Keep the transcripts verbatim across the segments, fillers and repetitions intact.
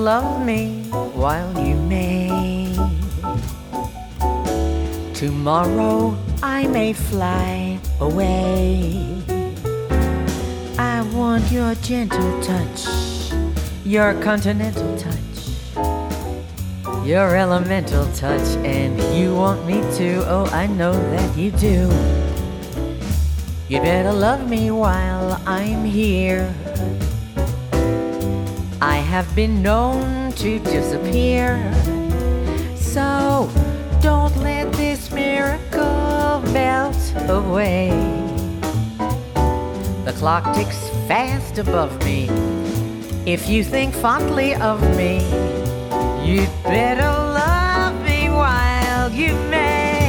love me while you may. Tomorrow I may fly away. I want your gentle touch, your continental touch, your elemental touch, and you want me to, oh, I know that you do. You better love me while I'm here. I have been known to disappear, so don't let this miracle melt away. The clock ticks fast above me. If you think fondly of me, you'd better love me while you may.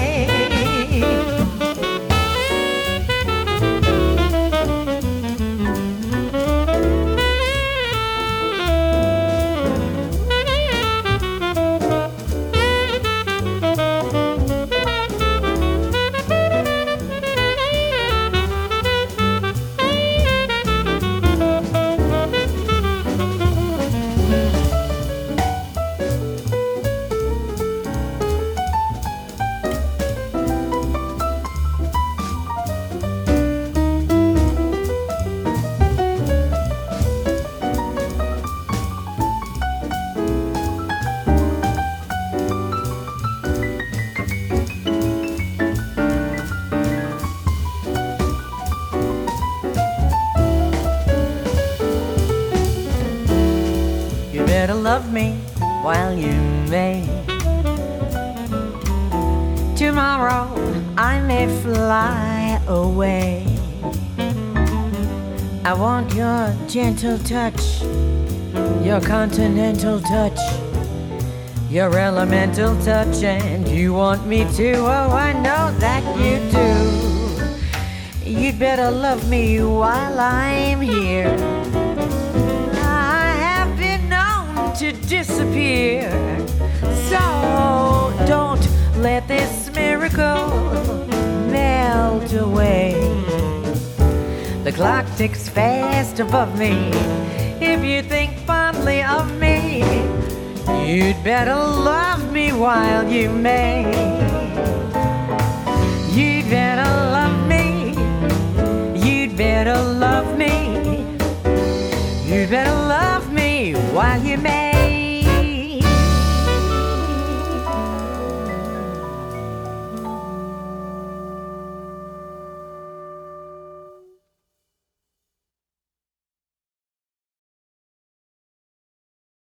Better love me while you may. Tomorrow I may fly away. I want your gentle touch, your continental touch, your elemental touch, and you want me to, oh, I know that you do. You'd better love me while I'm here. To disappear, so don't let this miracle melt away. The clock ticks fast above me. If you think fondly of me, you'd better love me while you may. You'd better love me. You'd better love me. You'd better love me while you may.